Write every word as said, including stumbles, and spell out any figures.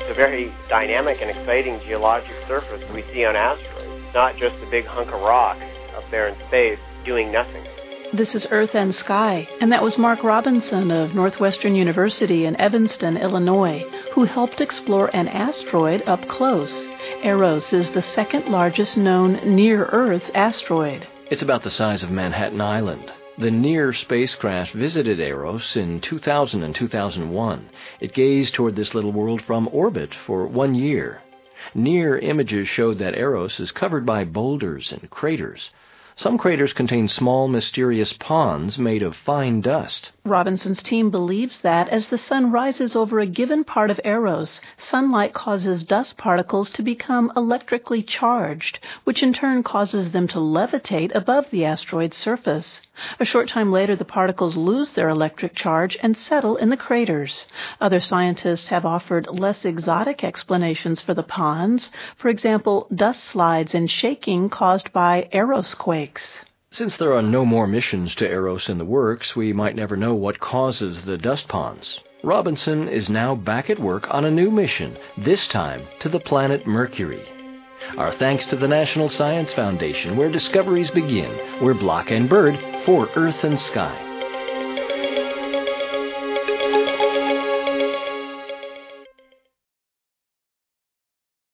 It's a very dynamic and exciting geologic surface we see on asteroids, not just a big hunk of rock up there in space doing nothing. This is Earth and Sky, and that was Mark Robinson of Northwestern University in Evanston, Illinois, who helped explore an asteroid up close. Eros is the second largest known near-Earth asteroid. It's about the size of Manhattan Island. The NEAR spacecraft visited Eros in two thousand and two thousand one. It gazed toward this little world from orbit for one year. NEAR images showed that Eros is covered by boulders and craters. Some craters contain small, mysterious ponds made of fine dust. Robinson's team believes that as the sun rises over a given part of Eros, sunlight causes dust particles to become electrically charged, which in turn causes them to levitate above the asteroid's surface. A short time later, the particles lose their electric charge and settle in the craters. Other scientists have offered less exotic explanations for the ponds. For example, dust slides and shaking caused by Erosquakes. Since there are no more missions to Eros in the works, we might never know what causes the dust ponds. Robinson is now back at work on a new mission, this time to the planet Mercury. Our thanks to the National Science Foundation, where discoveries begin. We're Block and Bird for Earth and Sky.